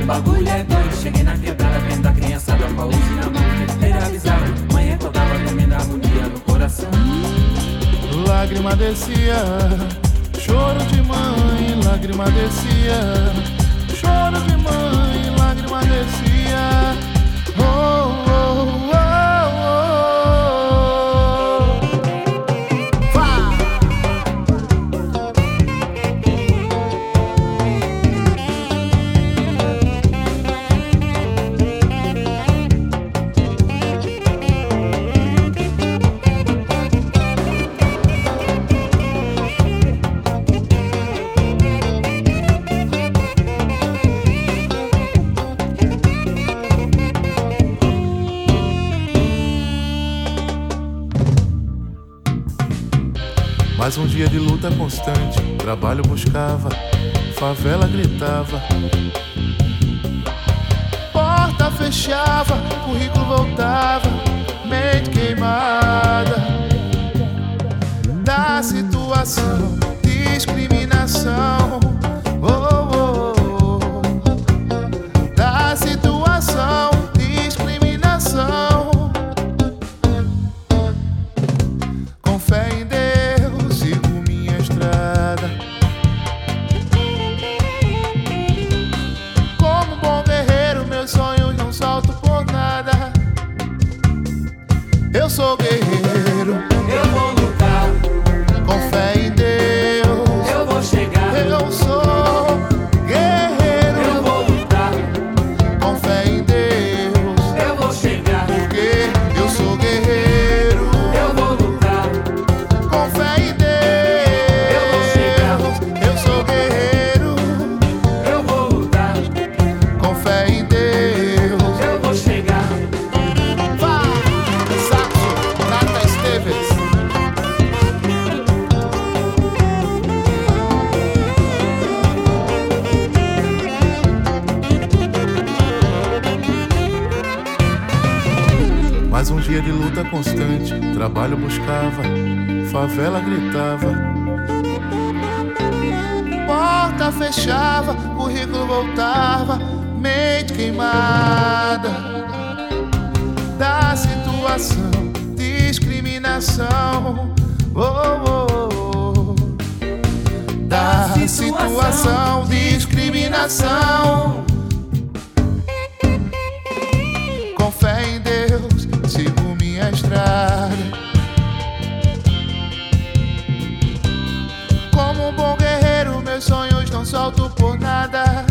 bagulho é doido. Cheguei na quebrada vendo a criançada com a uzi na mão. Terceira avisava, manhã que eu tava dormindo, agonia no coração. Lágrima descia, choro de mãe, lágrima descia. Choro de mãe, lágrima descia. Oh, oh, oh, oh. Vá! Mais um dia de luta constante, trabalho buscava, favela gritava. Porta fechava, currículo voltava, mente queimada da situação, discriminação. Oh, oh, oh. Da situação, discriminação. Com fé em Deus eu sou guerreiro, eu vou lutar. Com fé em Deus, eu vou chegar. Eu sou guerreiro, eu vou lutar. Com fé em Deus, eu vou chegar. Porque eu sou guerreiro, eu vou lutar. Com fé em Deus, eu vou chegar. Eu sou guerreiro, eu vou lutar. Com fé em Deus, eu vou chegar. Mais um dia de luta constante, trabalho buscava, favela gritava. Porta fechava, currículo voltava, mente queimada da situação, discriminação. Oh, oh, oh. Da situação, discriminação. Com fé em Deus, sigo minha estrada. Como um bom guerreiro, meus sonhos não solto por nada.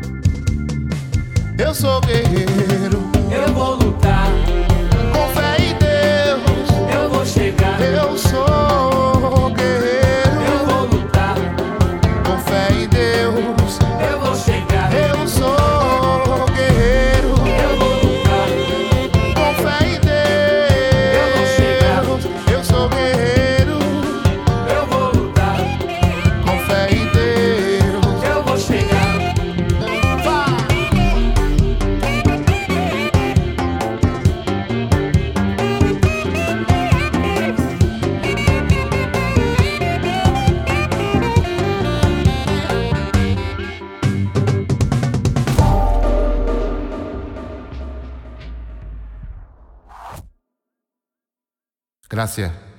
Eu sou guerreiro, eu vou lutar. Com fé em Deus, eu vou chegar. Eu sou guerreiro, eu vou lutar. Com fé em Deus, eu vou chegar. Eu sou guerreiro, eu vou lutar. Com fé em Deus, eu vou chegar. Eu sou guerreiro, eu vou lutar. Com fé em Deus, eu vou chegar. Gracias.